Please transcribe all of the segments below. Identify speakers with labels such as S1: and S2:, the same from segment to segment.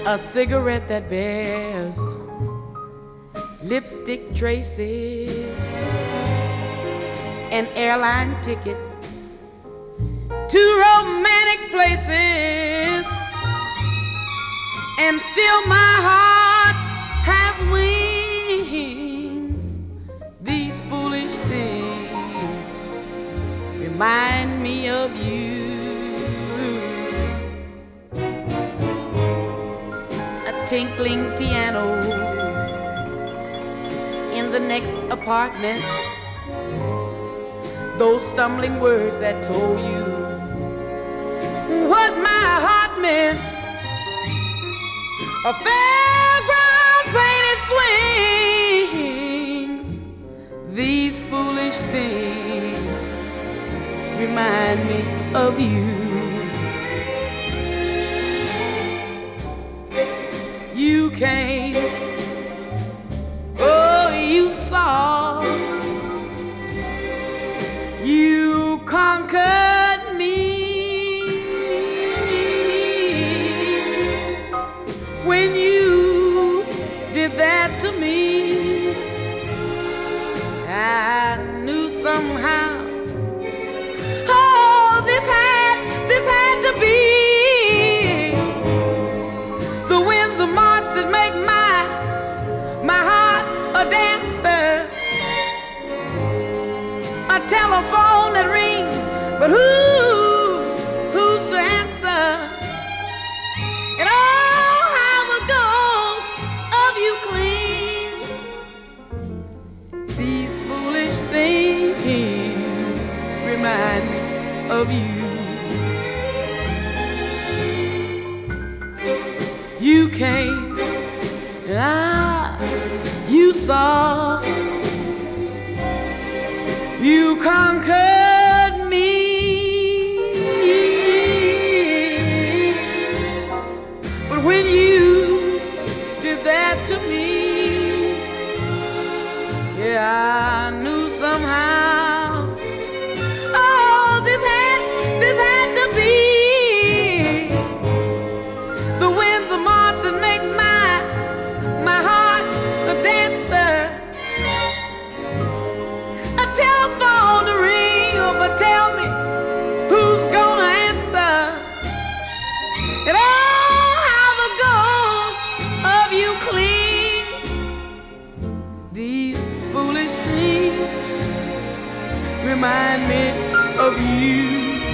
S1: A cigarette that bears lipstick traces, an airline ticket to romantic places, and still my heart has wings. These foolish things remind me of you. A tinkling piano in the next apartment, those stumbling words that told you what my heart meant. A fairground painted swings. These foolish things remind me of you. You came, oh, you saw, you conquered me. When you did that to me, I knew somehow, oh, this had to be. The winds of March that make my heart a dancer, a telephone that rings, but who's to answer? And oh, how the ghost of you clings. These foolish things remind me of you. You came and you saw, you conquered me. But when you did that to me, yeah, I knew somehow, oh, this had to be. The winds of March that make my heart a dancer, a telephone to ring, oh, but tell me who's gonna answer. And oh, how the ghost of you clings. These foolish things remind me of you.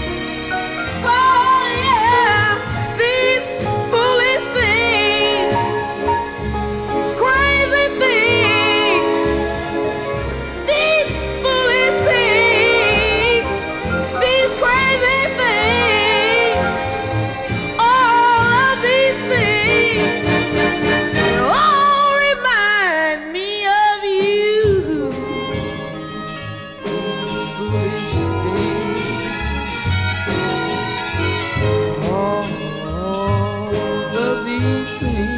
S1: Oh yeah, these foolish things, these crazy things, these foolish things, these crazy things, all of these things all remind me of you. These foolish things, all of these things